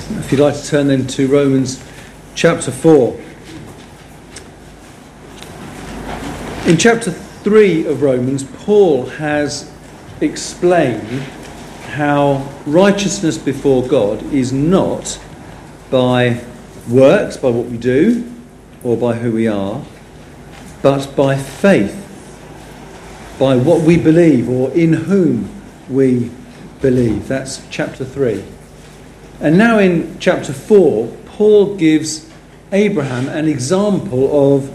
If you'd like to turn then to Romans chapter 4. In chapter 3 of Romans, Paul has explained how righteousness before God is not by works, by what we do, or by who we are, but by faith, by what we believe, or in whom we believe. That's chapter 3. And now in chapter 4, Paul gives Abraham as an example of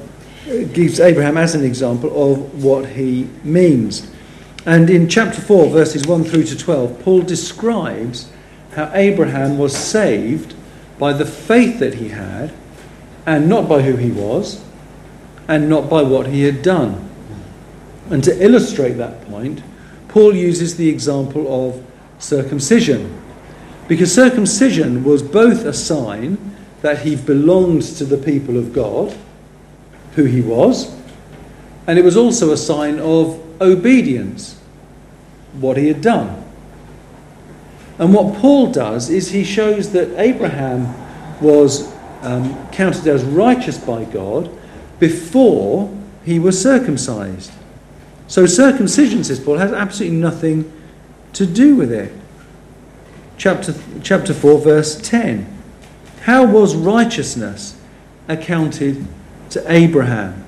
what he means. And in chapter 4, verses 1 through to 12, Paul describes how Abraham was saved by the faith that he had, and not by who he was, and not by what he had done. And to illustrate that point, Paul uses the example of circumcision. Because circumcision was both a sign that he belonged to the people of God, who he was, and it was also a sign of obedience, what he had done. And what Paul does is he shows that Abraham was counted as righteous by God before he was circumcised. So circumcision, says Paul, has absolutely nothing to do with it. Chapter 4, verse 10. How was righteousness accounted to Abraham?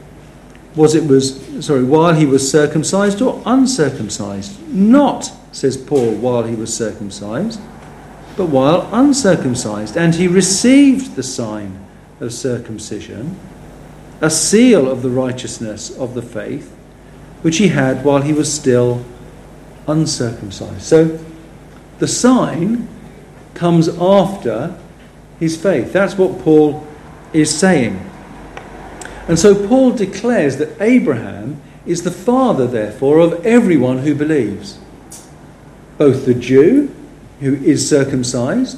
While he was circumcised or uncircumcised? Not, says Paul, while he was circumcised, but while uncircumcised. And he received the sign of circumcision, a seal of the righteousness of the faith, which he had while he was still uncircumcised. So the sign comes after his faith. That's what Paul is saying. And so Paul declares that Abraham is the father, therefore, of everyone who believes. Both the Jew, who is circumcised,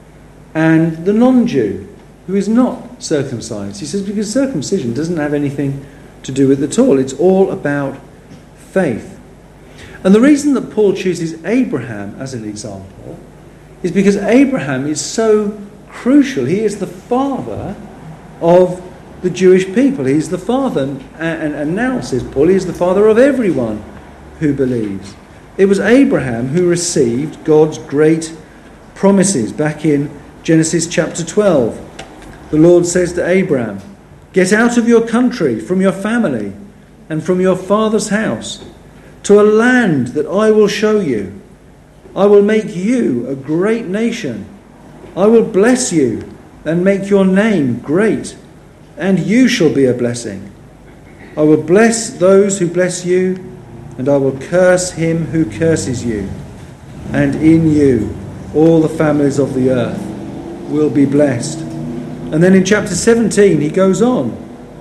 and the non-Jew, who is not circumcised. He says because circumcision doesn't have anything to do with it at all. It's all about faith. And the reason that Paul chooses Abraham as an example is because Abraham is so crucial. He is the father of the Jewish people. He's the father, and now, says Paul, he is the father of everyone who believes. It was Abraham who received God's great promises. Back in Genesis chapter 12, the Lord says to Abraham, "Get out of your country, from your family, and from your father's house, to a land that I will show you. I will make you a great nation. I will bless you and make your name great, and you shall be a blessing. I will bless those who bless you, and I will curse him who curses you. And in you all the families of the earth will be blessed." And then in chapter 17 he goes on.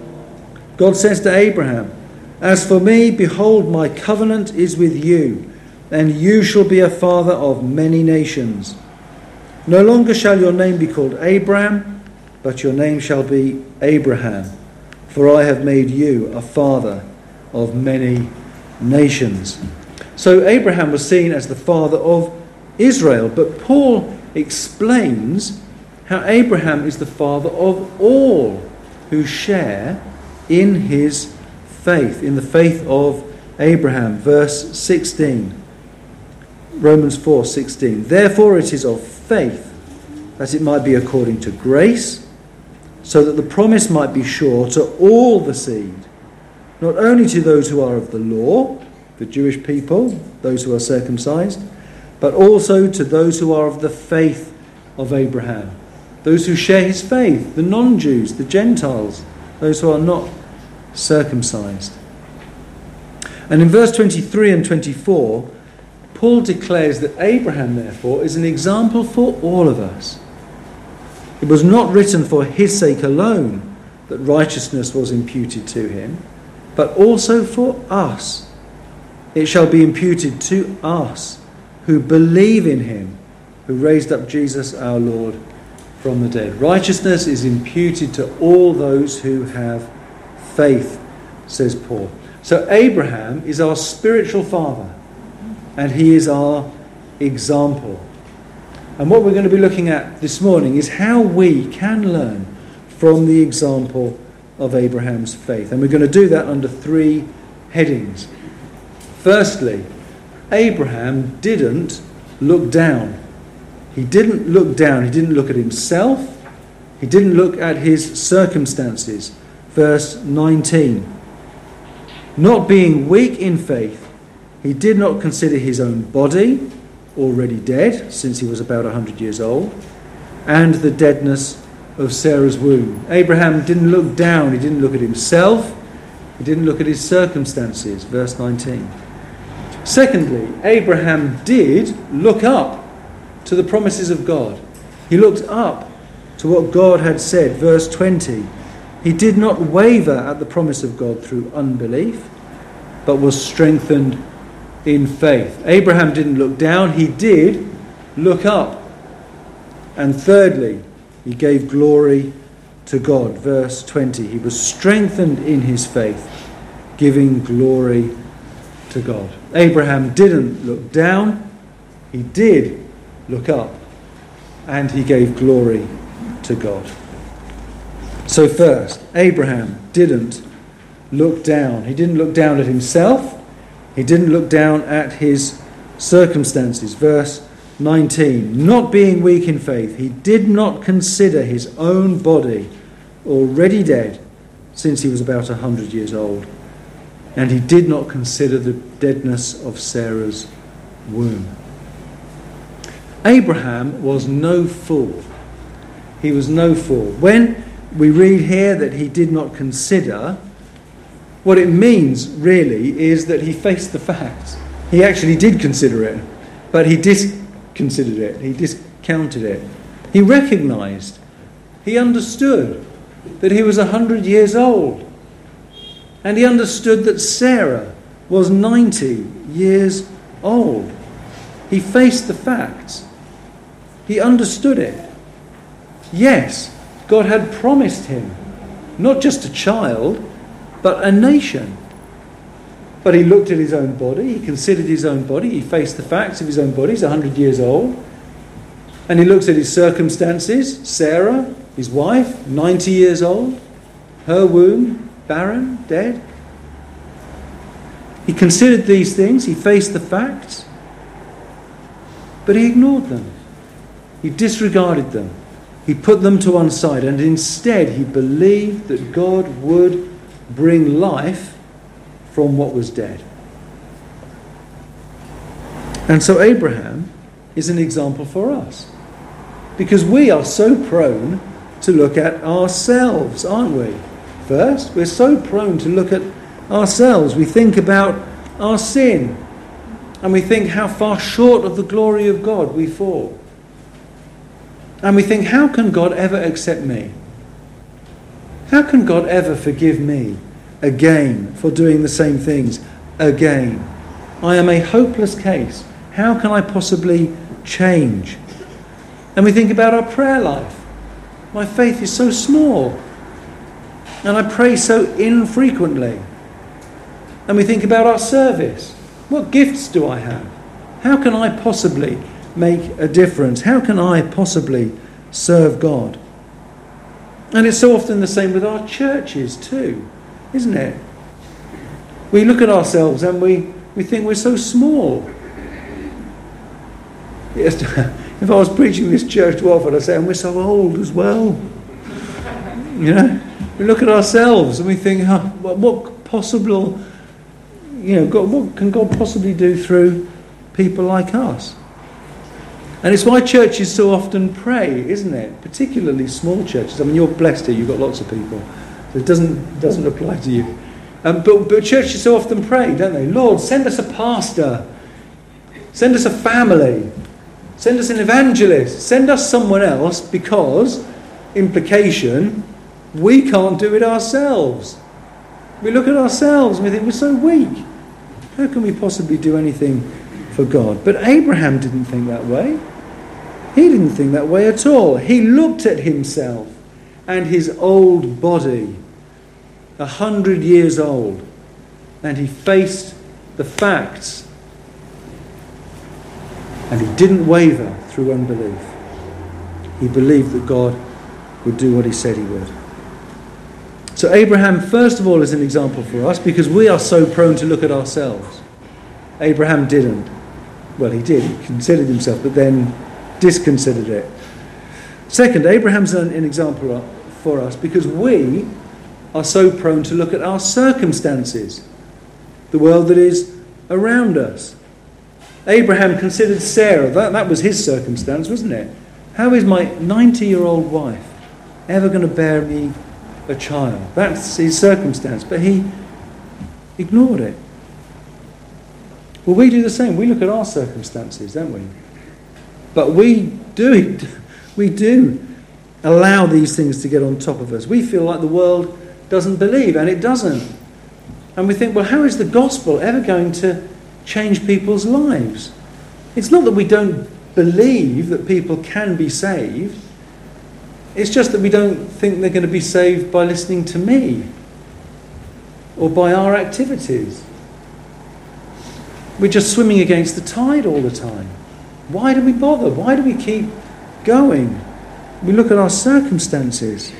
God says to Abraham, "As for me, behold, my covenant is with you, and you shall be a father of many nations. No longer shall your name be called Abram, but your name shall be Abraham, for I have made you a father of many nations." So Abraham was seen as the father of Israel, but Paul explains how Abraham is the father of all who share in his faith, in the faith of Abraham. Verse 16, Romans 4:16. "Therefore it is of faith, that it might be according to grace, so that the promise might be sure to all the seed, not only to those who are of the law, the Jewish people, those who are circumcised, but also to those who are of the faith of Abraham." Those who share his faith, the non-Jews, the Gentiles, those who are not circumcised. And in verse 23 and 24, Paul declares that Abraham, therefore, is an example for all of us. It was not written for his sake alone that righteousness was imputed to him, but also for us. It shall be imputed to us who believe in him, who raised up Jesus our Lord from the dead. Righteousness is imputed to all those who have faith, says Paul. So Abraham is our spiritual father, and he is our example. And what we're going to be looking at this morning is how we can learn from the example of Abraham's faith. And we're going to do that under 3 headings. Firstly, Abraham didn't look down. He didn't look down. He didn't look at himself. He didn't look at his circumstances. Verse 19. Not being weak in faith, he did not consider his own body, already dead, since he was about 100 years old, and the deadness of Sarah's womb. Abraham didn't look down. He didn't look at himself. He didn't look at his circumstances. Verse 19. Secondly, Abraham did look up to the promises of God. He looked up to what God had said. Verse 20. He did not waver at the promise of God through unbelief, but was strengthened in faith. Abraham didn't look down. He did look up. And thirdly, he gave glory to God. Verse 20. He was strengthened in his faith, giving glory to God. Abraham didn't look down. He did look up. And he gave glory to God. So first, Abraham didn't look down. He didn't look down at himself. He didn't look down at his circumstances. Verse 19. Not being weak in faith, he did not consider his own body already dead, since he was about 100 years old. And he did not consider the deadness of Sarah's womb. Abraham was no fool. He was no fool. When we read here that he did not consider, what it means really is that he faced the facts. He actually did consider it, but he disconsidered it. He discounted it. He recognized, he understood that he was 100 years old. And he understood that Sarah was 90 years old. He faced the facts. He understood it. Yes, God had promised him not just a child, but a nation. But he looked at his own body, he considered his own body, he faced the facts of his own body. He's 100 years old. And he looks at his circumstances. Sarah, his wife, 90 years old, her womb, barren, dead. He considered these things, he faced the facts, but he ignored them. He disregarded them. He put them to one side, and instead he believed that God would bring life from what was dead. And so Abraham is an example for us, because we are so prone to look at ourselves, aren't we? First, we're so prone to look at ourselves. We think about our sin, and we think how far short of the glory of God we fall. And we think, how can God ever accept me? How can God ever forgive me again for doing the same things again? I am a hopeless case. How can I possibly change? And we think about our prayer life. My faith is so small, and I pray so infrequently. And we think about our service. What gifts do I have? How can I possibly make a difference? How can I possibly serve God? And it's so often the same with our churches too, isn't it? We look at ourselves and we think we're so small. Yes, if I was preaching this church too often, I'd say, and we're so old as well. You know, we look at ourselves and we think, what possible, what can God possibly do through people like us? And it's why churches so often pray, isn't it? Particularly small churches. I mean, you're blessed here, you've got lots of people. So it doesn't apply to you. But churches so often pray, don't they? Lord, send us a pastor. Send us a family. Send us an evangelist. Send us someone else, because, implication, we can't do it ourselves. We look at ourselves and we think we're so weak. How can we possibly do anything for God? But Abraham didn't think that way. He didn't think that way at all. He looked at himself and his old body, 100 years old, and he faced the facts, and he didn't waver through unbelief. He believed that God would do what he said he would. So Abraham, first of all, is an example for us because we are so prone to look at ourselves. Abraham didn't. Well, he did. He considered himself, but then disconsidered it. Second, Abraham's an example for us because we are so prone to look at our circumstances, the world that is around us. Abraham considered Sarah. That was his circumstance, wasn't it? How is my 90-year-old wife ever going to bear me a child? That's his circumstance. But he ignored it. Well, we do the same. We look at our circumstances, don't we? But we do allow these things to get on top of us. We feel like the world doesn't believe, and it doesn't. And we think, well, how is the gospel ever going to change people's lives? It's not that we don't believe that people can be saved. It's just that we don't think they're going to be saved by listening to me or by our activities. We're just swimming against the tide all the time. Why do we bother? Why do we keep going? We look at our circumstances.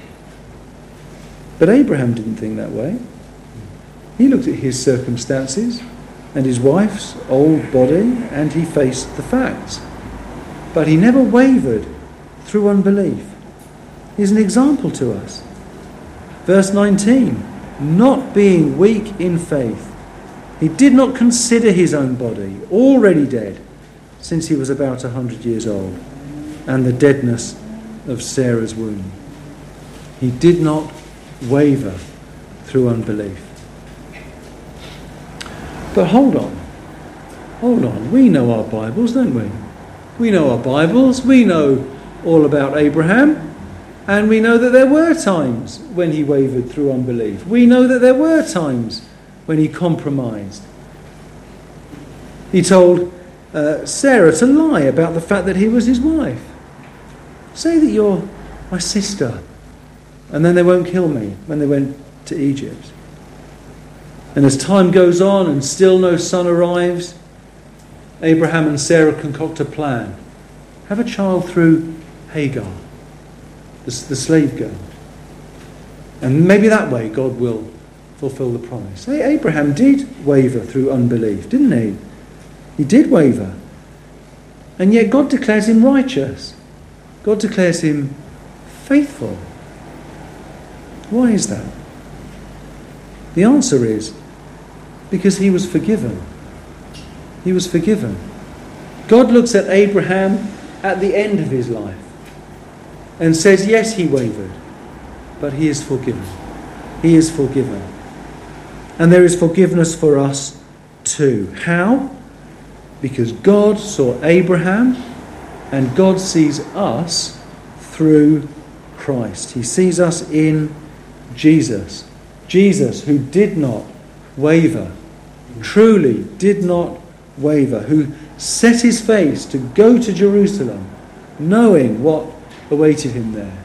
But Abraham didn't think that way. He looked at his circumstances and his wife's old body, and he faced the facts. But he never wavered through unbelief. He's an example to us. Verse 19, not being weak in faith, he did not consider his own body already dead, since he was about 100 years old, and the deadness of Sarah's womb. He did not waver through unbelief. But hold on. We know our Bibles, don't we? We know our Bibles. We know all about Abraham. And we know that there were times when he wavered through unbelief. We know that there were times when he compromised. He told Sarah to lie about the fact that he was his wife. Say that you're my sister, and then they won't kill me, when they went to Egypt. And as time goes on and still no son arrives, Abraham and Sarah concoct a plan. Have a child through Hagar, the slave girl. And maybe that way God will fulfill the promise. Abraham did waver through unbelief, didn't he? He did waver. And yet God declares him righteous. God declares him faithful. Why is that? The answer is because he was forgiven. He was forgiven. God looks at Abraham at the end of his life and says, yes, he wavered, but he is forgiven. He is forgiven. And there is forgiveness for us too. How? Because God saw Abraham and God sees us through Christ. He sees us in Jesus. Jesus, who did not waver, truly did not waver, who set his face to go to Jerusalem, knowing what awaited him there.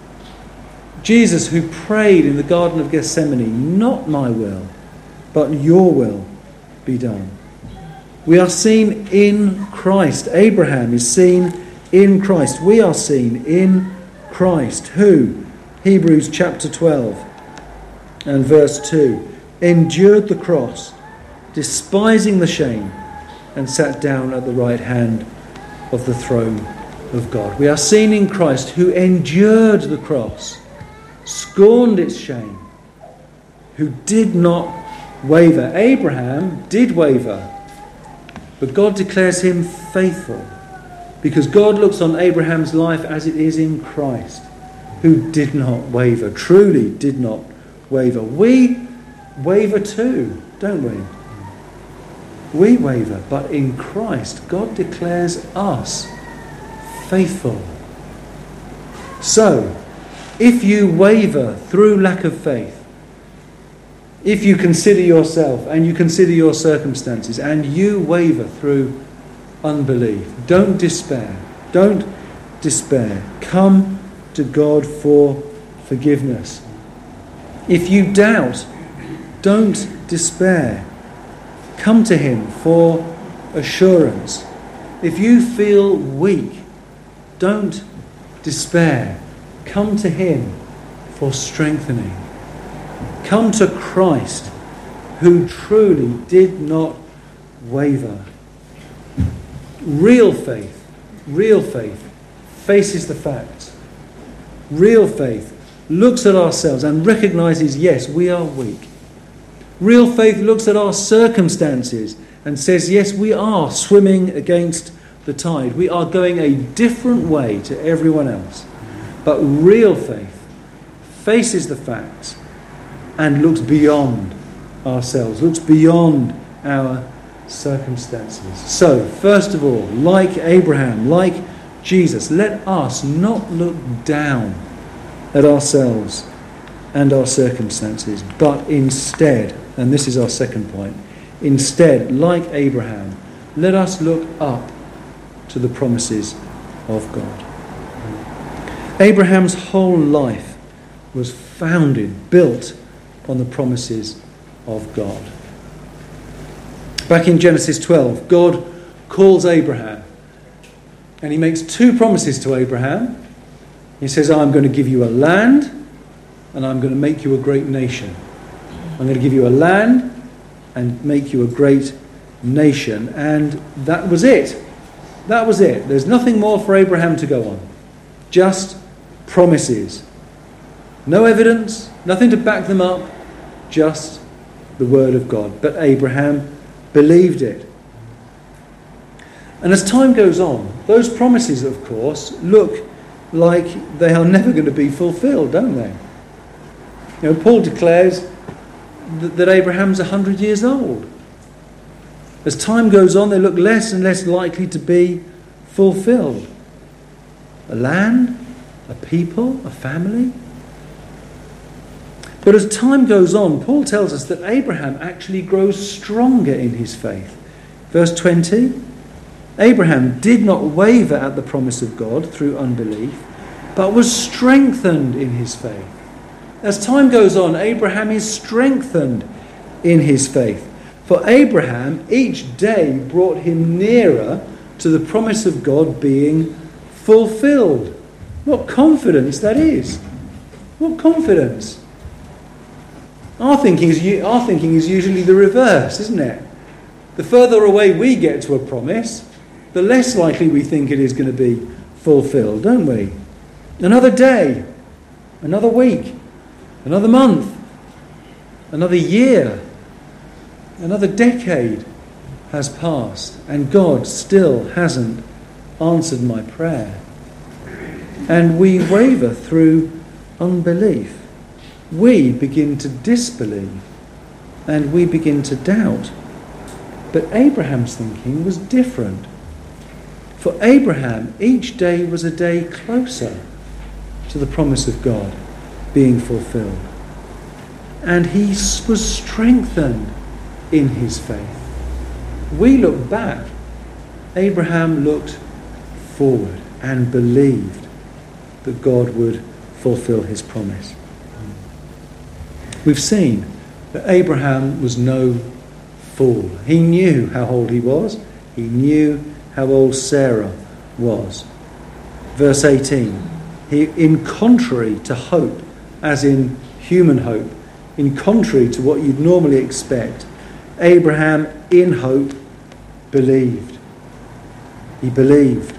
Jesus, who prayed in the Garden of Gethsemane, not my will, but your will be done. We are seen in Christ. Abraham is seen in Christ. We are seen in Christ, who, Hebrews chapter 12 and verse 2, endured the cross, despising the shame, and sat down at the right hand of the throne of God. We are seen in Christ, who endured the cross, scorned its shame, who did not waver. Abraham did waver, but God declares him faithful, because God looks on Abraham's life as it is in Christ, who did not waver, truly did not waver. We waver too, don't we? We waver, but in Christ, God declares us faithful. So, if you waver through lack of faith, if you consider yourself and you consider your circumstances and you waver through unbelief, don't despair. Don't despair. Come to God for forgiveness. If you doubt, don't despair. Come to him for assurance. If you feel weak, don't despair, come to him for strengthening. Come to Christ, who truly did not waver. Real faith faces the facts. Real faith looks at ourselves and recognizes, yes, we are weak. Real faith looks at our circumstances and says, yes, we are swimming against the tide. We are going a different way to everyone else. But real faith faces the facts and looks beyond ourselves, looks beyond our circumstances. So, first of all, like Abraham, like Jesus, let us not look down at ourselves and our circumstances, but instead, and this is our second point, instead, like Abraham, let us look up to the promises of God. Abraham's whole life was built on the promises of God. Back in Genesis 12, God calls Abraham, and he makes two promises to Abraham. He says, I'm going to give you a land, and I'm going to make you a great nation. I'm going to give you a land and make you a great nation. And that was it. That was it. There's nothing more for Abraham to go on. Just promises. No evidence, nothing to back them up, just the word of God. But Abraham believed it. And as time goes on, those promises, of course, look like they are never going to be fulfilled, don't they? You know, Paul declares that Abraham's 100 years old. As time goes on, they look less and less likely to be fulfilled. A land, a people, a family. But as time goes on, Paul tells us that Abraham actually grows stronger in his faith. Verse 20, Abraham did not waver at the promise of God through unbelief, but was strengthened in his faith. As time goes on, Abraham is strengthened in his faith. For Abraham, each day brought him nearer to the promise of God being fulfilled. What confidence that is. What confidence. Our thinking is usually the reverse, isn't it? The further away we get to a promise, the less likely we think it is going to be fulfilled, don't we? Another day, another week, another month, another year, another decade has passed, and God still hasn't answered my prayer. And we waver through unbelief. We begin to disbelieve, and we begin to doubt. But Abraham's thinking was different. For Abraham, each day was a day closer to the promise of God being fulfilled. And he was strengthened in his faith. We look back. Abraham looked forward and believed that God would fulfill his promise. We've seen that Abraham was no fool. He knew how old he was. He knew how old Sarah was. Verse 18, in contrary to hope, as in human hope, in contrary to what you'd normally expect, Abraham, in hope, believed. He believed.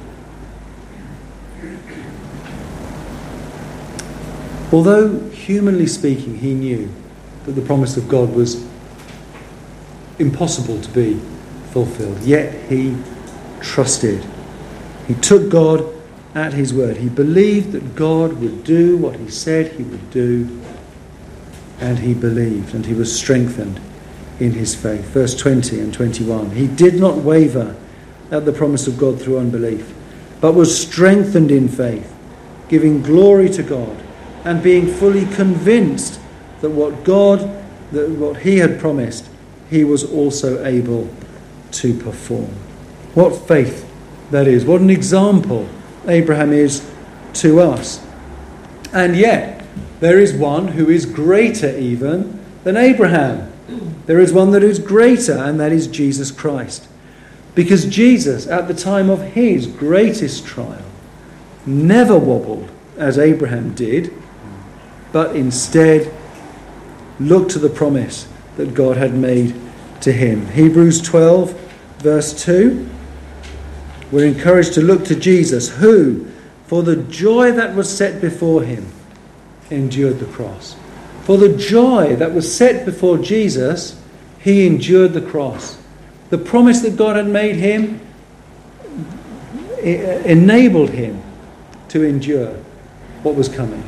Although, humanly speaking, he knew that the promise of God was impossible to be fulfilled, yet he trusted. He took God at his word. He believed that God would do what he said he would do, and he believed, and he was strengthened in his faith. Verse 20 and 21. He did not waver at the promise of God through unbelief, but was strengthened in faith, giving glory to God, and being fully convinced that what he had promised, he was also able to perform. What faith that is. What an example Abraham is to us. And yet, there is one who is greater even than Abraham. There is one that is greater, and that is Jesus Christ. Because Jesus, at the time of his greatest trial, never wobbled as Abraham did, but instead looked to the promise that God had made to him. Hebrews 12 verse 2, we're encouraged to look to Jesus, who, for the joy that was set before him, endured the cross. For the joy that was set before Jesus, he endured the cross. The promise that God had made him enabled him to endure what was coming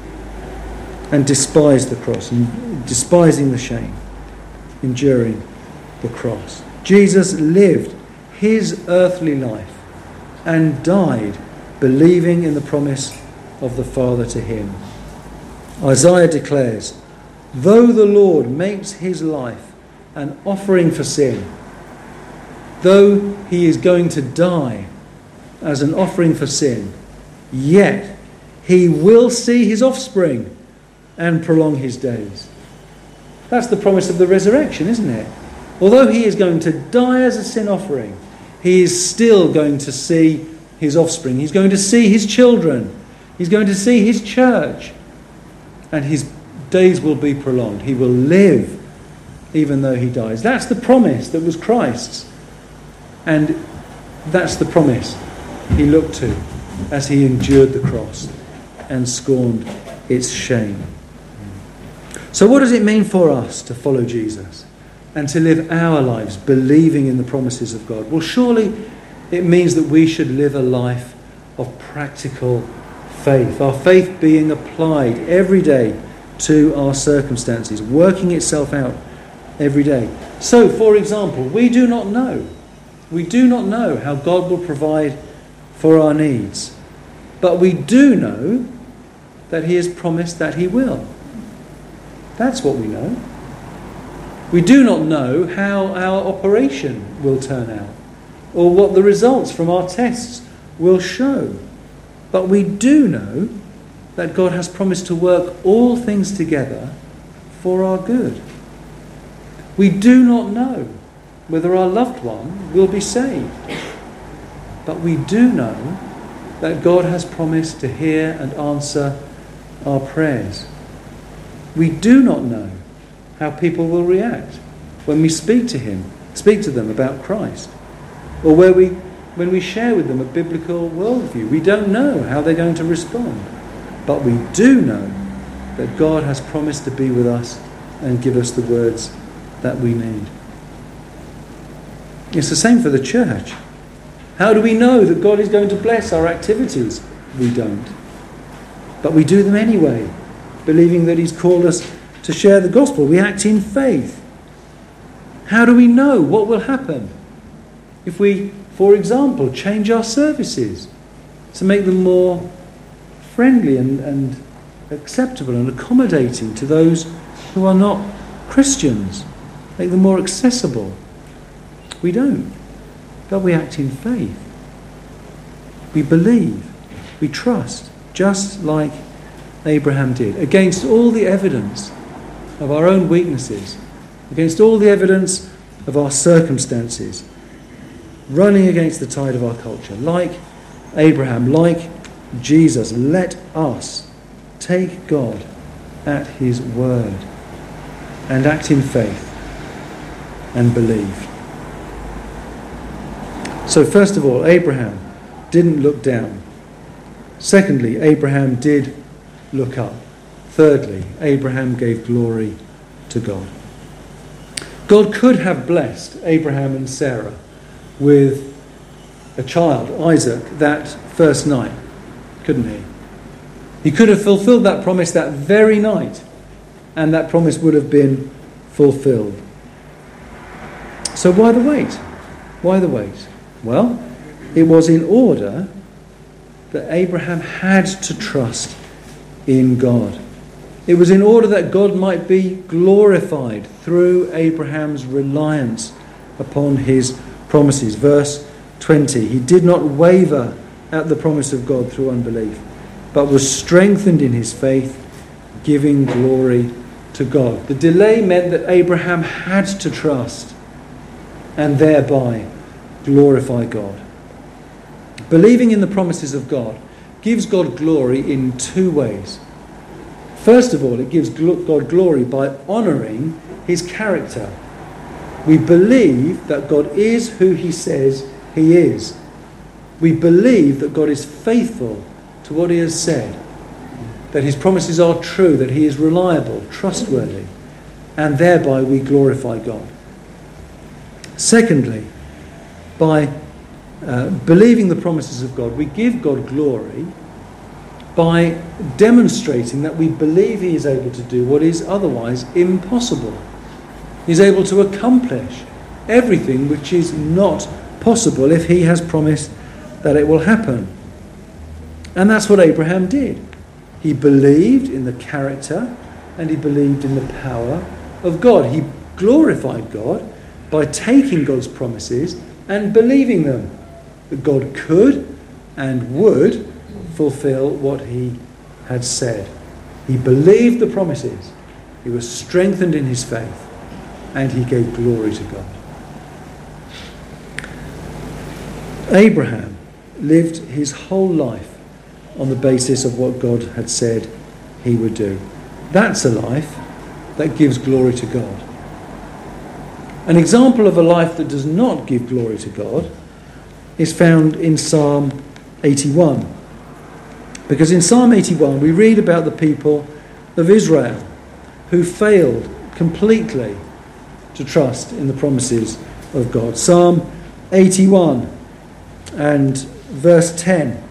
and despise the cross, and despising the shame, enduring the cross. Jesus lived his earthly life and died believing in the promise of the Father to him. Isaiah declares, though the Lord makes his life an offering for sin, though he is going to die as an offering for sin, yet he will see his offspring and prolong his days. That's the promise of the resurrection, isn't it? Although he is going to die as a sin offering, he is still going to see his offspring. He's going to see his children. He's going to see his church. And his days will be prolonged. He will live even though he dies. That's the promise that was Christ's. And that's the promise he looked to as he endured the cross and scorned its shame. So what does it mean for us to follow Jesus and to live our lives believing in the promises of God? Well, surely it means that we should live a life of practical faith. Our faith being applied every day to our circumstances, working itself out every day. So, for example, we do not know how God will provide for our needs. But we do know that he has promised that he will. That's what we know. We do not know how our operation will turn out, or what the results from our tests will show. But we do know that God has promised to work all things together for our good. We do not know whether our loved one will be saved. But we do know that God has promised to hear and answer our prayers. We do not know how people will react when we speak to them about Christ, or when we share with them a biblical worldview. We don't know how they're going to respond. But we do know that God has promised to be with us and give us the words that we need. It's the same for the church. How do we know that God is going to bless our activities? We don't. But we do them anyway, believing that he's called us to share the gospel. We act in faith. How do we know what will happen if we, for example, change our services to make them more friendly and acceptable and accommodating to those who are not Christians? Make them more accessible? We don't. But we act in faith. We believe. We trust, just like Abraham did, against all the evidence of our own weaknesses, against all the evidence of our circumstances, running against the tide of our culture. Like Abraham, like Jesus, let us take God at his word and act in faith and believe. So first of all, Abraham didn't look down. Secondly, Abraham did look up. Thirdly, Abraham gave glory to God. God could have blessed Abraham and Sarah with a child, Isaac, that first night, couldn't he? He could have fulfilled that promise that very night, and that promise would have been fulfilled. So why the wait? Why the wait? Well, it was in order that Abraham had to trust in God. It was in order that God might be glorified through Abraham's reliance upon his promises. Verse 20, he did not waver at the promise of God through unbelief, but was strengthened in his faith, giving glory to God. The delay meant that Abraham had to trust and thereby glorify God. Believing in the promises of God gives God glory in two ways. First of all, it gives God glory by honouring his character. We believe that God is who he says he is. We believe that God is faithful to what he has said, that his promises are true, that he is reliable, trustworthy, and thereby we glorify God. Secondly, by believing the promises of God, we give God glory by demonstrating that we believe he is able to do what is otherwise impossible. He's able to accomplish everything which is not possible if he has promised that it will happen. And that's what Abraham did. He believed in the character and he believed in the power of God. He glorified God by taking God's promises and believing them, that God could and would fulfill what he had said. He believed the promises. He was strengthened in his faith and he gave glory to God. Abraham lived his whole life on the basis of what God had said he would do. That's a life that gives glory to God. An example of a life that does not give glory to God is found in Psalm 81. Because in Psalm 81 we read about the people of Israel who failed completely to trust in the promises of God. Psalm 81 and verse 10.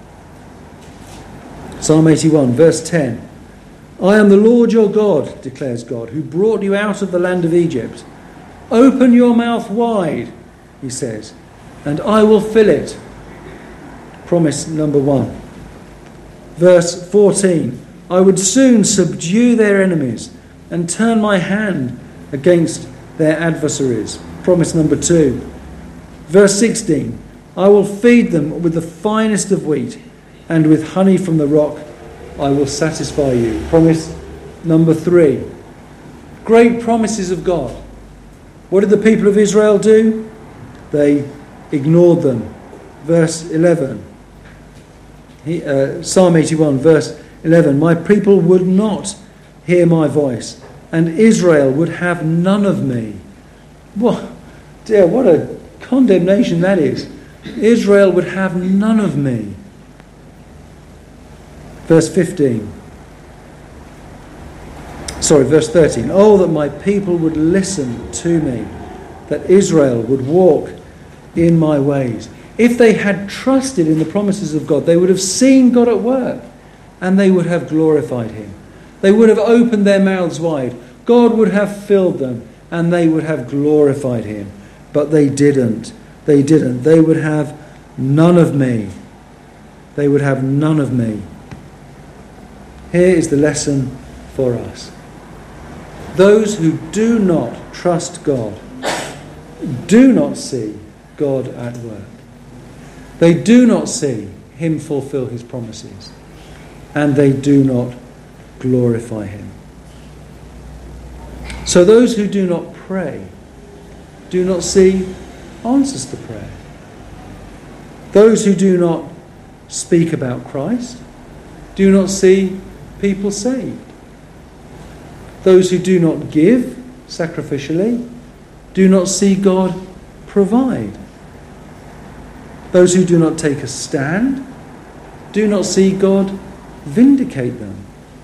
Psalm 81, verse 10. I am the Lord your God, declares God, who brought you out of the land of Egypt. Open your mouth wide, he says, and I will fill it. Promise number 1. Verse 14. I would soon subdue their enemies and turn my hand against their adversaries. Promise number 2. Verse 16. I will feed them with the finest of wheat, and with honey from the rock I will satisfy you. Promise number 3. Great promises of God. What did the people of Israel do? They ignored them. Verse 11. Psalm 81, verse 11. My people would not hear my voice, and Israel would have none of me. What a condemnation that is. Israel would have none of me. Verse 13. Oh, that my people would listen to me, that Israel would walk in my ways. If they had trusted in the promises of God, they would have seen God at work, and they would have glorified him. They would have opened their mouths wide. God would have filled them, and they would have glorified him. But they didn't. They didn't. They would have none of me. They would have none of me. Here is the lesson for us. Those who do not trust God do not see God at work. They do not see him fulfill his promises. And they do not glorify him. So those who do not pray do not see answers to prayer. Those who do not speak about Christ do not see people saved. Those who do not give sacrificially do not see God provide. Those who do not take a stand do not see God vindicate them.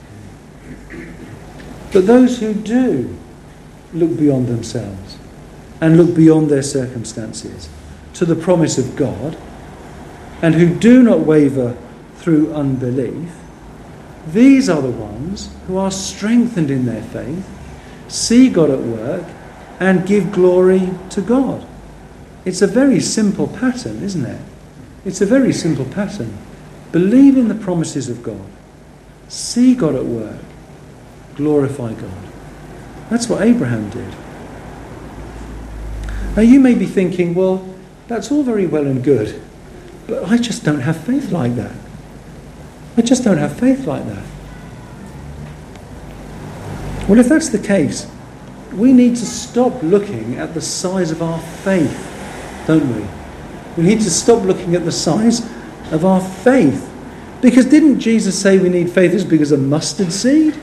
But those who do look beyond themselves and look beyond their circumstances to the promise of God, and who do not waver through unbelief, these are the ones who are strengthened in their faith, see God at work, and give glory to God. It's a very simple pattern, isn't it? It's a very simple pattern. Believe in the promises of God. See God at work. Glorify God. That's what Abraham did. Now you may be thinking, well, that's all very well and good, but I just don't have faith like that. I just don't have faith like that. Well, if that's the case, we need to stop looking at the size of our faith, don't we? We need to stop looking at the size of our faith Because didn't Jesus say we need faith as big as a mustard seed?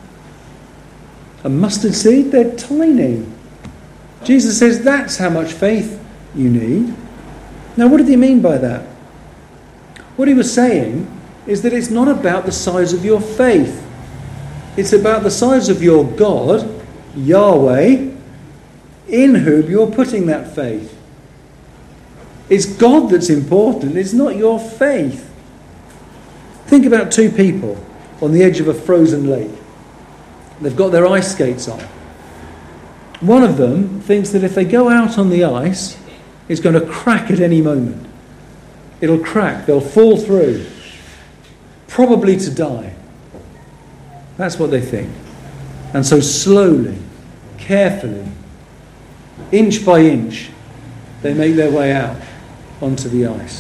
A mustard seed? They're tiny. Jesus says that's how much faith you need. Now, what did he mean by that? What he was saying is that it's not about the size of your faith. It's about the size of your God, Yahweh, in whom you're putting that faith. It's God that's important. It's not your faith. Think about two people on the edge of a frozen lake. They've got their ice skates on. One of them thinks that if they go out on the ice, it's going to crack at any moment. It'll crack. They'll fall through. Probably to die. That's what they think. And so slowly, carefully, inch by inch, they make their way out onto the ice.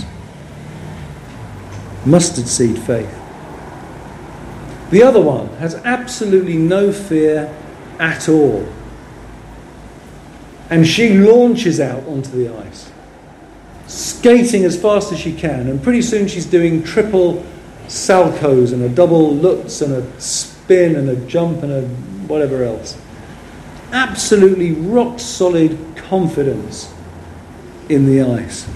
Mustard seed faith. The other one has absolutely no fear at all. And she launches out onto the ice, skating as fast as she can. And pretty soon she's doing triple salchos and a double lutz and a spin and a jump and a whatever else. Absolutely rock solid confidence in the ice.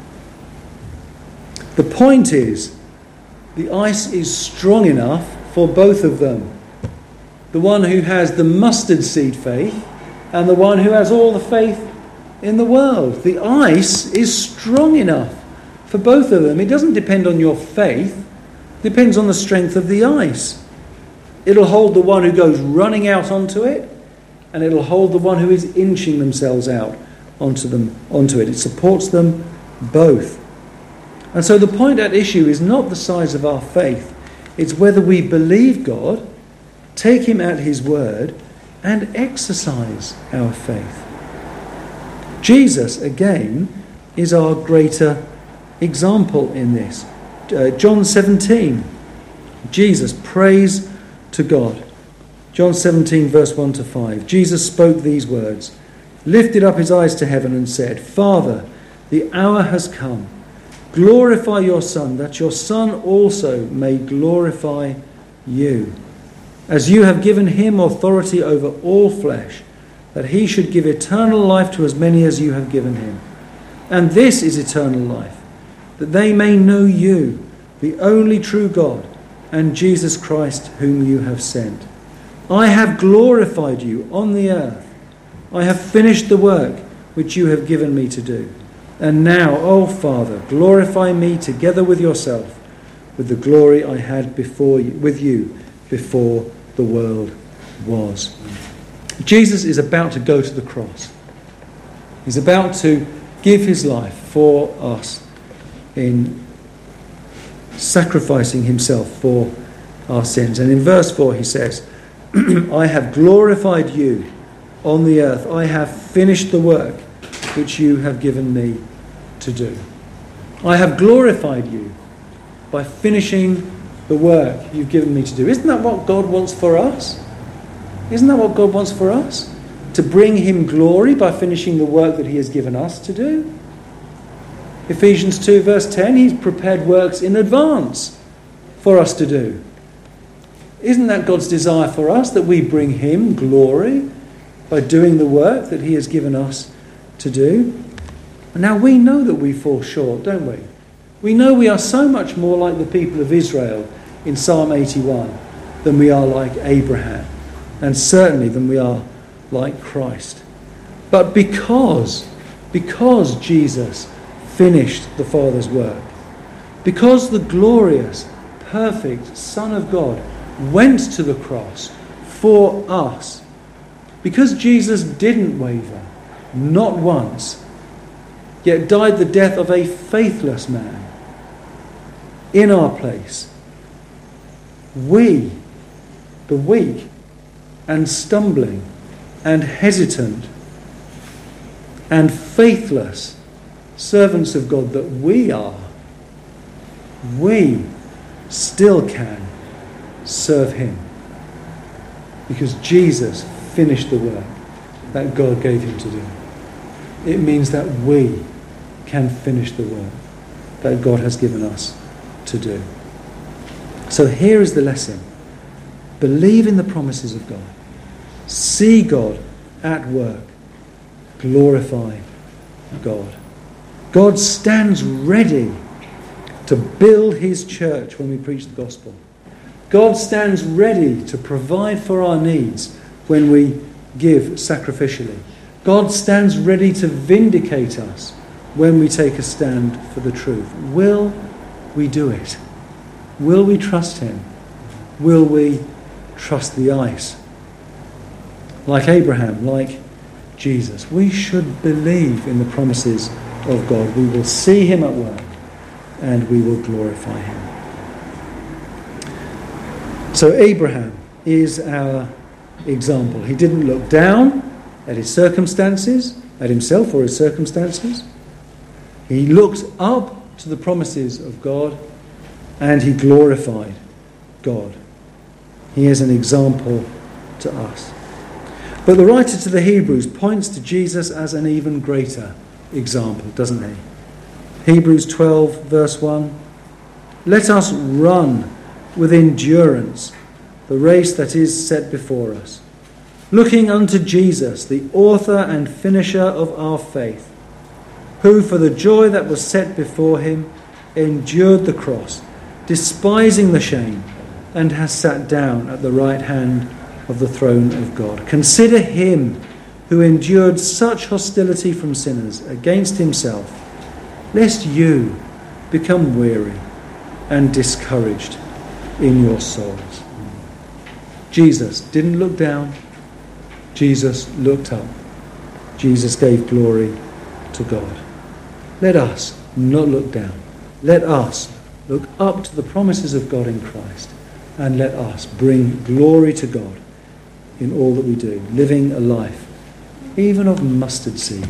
The point is, the ice is strong enough for both of them. The one who has the mustard seed faith and the one who has all the faith in the world. The ice is strong enough for both of them. It doesn't depend on your faith. It depends on the strength of the ice. It'll hold the one who goes running out onto it, and it'll hold the one who is inching themselves out onto it. It supports them both. And so the point at issue is not the size of our faith. It's whether we believe God, take him at his word, and exercise our faith. Jesus, again, is our greater example in this. John 17, Jesus prays to God. John 17, verse 1 to 5. Jesus spoke these words, lifted up his eyes to heaven and said, Father, the hour has come. Glorify your Son, that your Son also may glorify you. As you have given him authority over all flesh, that he should give eternal life to as many as you have given him. And this is eternal life, that they may know you, the only true God, and Jesus Christ whom you have sent. I have glorified you on the earth. I have finished the work which you have given me to do. And now, O Father, glorify me together with yourself, with the glory I had with you before the world was. Jesus is about to go to the cross. He's about to give his life for us in sacrificing himself for our sins. And in verse 4 he says, I have glorified you on the earth. I have finished the work which you have given me to do. I have glorified you by finishing the work you've given me to do. Isn't that what God wants for us? Isn't that what God wants for us? To bring him glory by finishing the work that he has given us to do? Ephesians 2 verse 10, he's prepared works in advance for us to do. Isn't that God's desire for us, that we bring him glory by doing the work that he has given us to do? Now we know that we fall short, don't we? We know we are so much more like the people of Israel in Psalm 81 than we are like Abraham, and certainly than we are like Christ. But because Jesus finished the Father's work, because the glorious, perfect Son of God went to the cross for us, because Jesus didn't waver, not once, yet died the death of a faithless man in our place, we, the weak and stumbling and hesitant and faithless servants of God that we are, we still can serve him, because Jesus finished the work that God gave him to do. It means that we can finish the work that God has given us to do. So here is the lesson. Believe in the promises of God. See God at work. Glorify God. God stands ready to build his church when we preach the gospel. God stands ready to provide for our needs when we give sacrificially. God stands ready to vindicate us when we take a stand for the truth. Will we do it? Will we trust him? Will we trust the ice? Like Abraham, like Jesus, we should believe in the promises of God. We will see him at work and we will glorify him. So Abraham is our example. He didn't look down at his circumstances, at himself or his circumstances. He looked up to the promises of God and he glorified God. He is an example to us. But the writer to the Hebrews points to Jesus as an even greater example, doesn't he? Hebrews 12 verse 1. Let us run with endurance the race that is set before us, looking unto Jesus, the author and finisher of our faith, who for the joy that was set before him endured the cross, despising the shame, and has sat down at the right hand of the throne of God. Consider him who endured such hostility from sinners against himself, lest you become weary and discouraged in your souls. Jesus didn't look down. Jesus looked up. Jesus gave glory to God. Let us not look down. Let us look up to the promises of God in Christ, and let us bring glory to God in all that we do, living a life even of mustard seed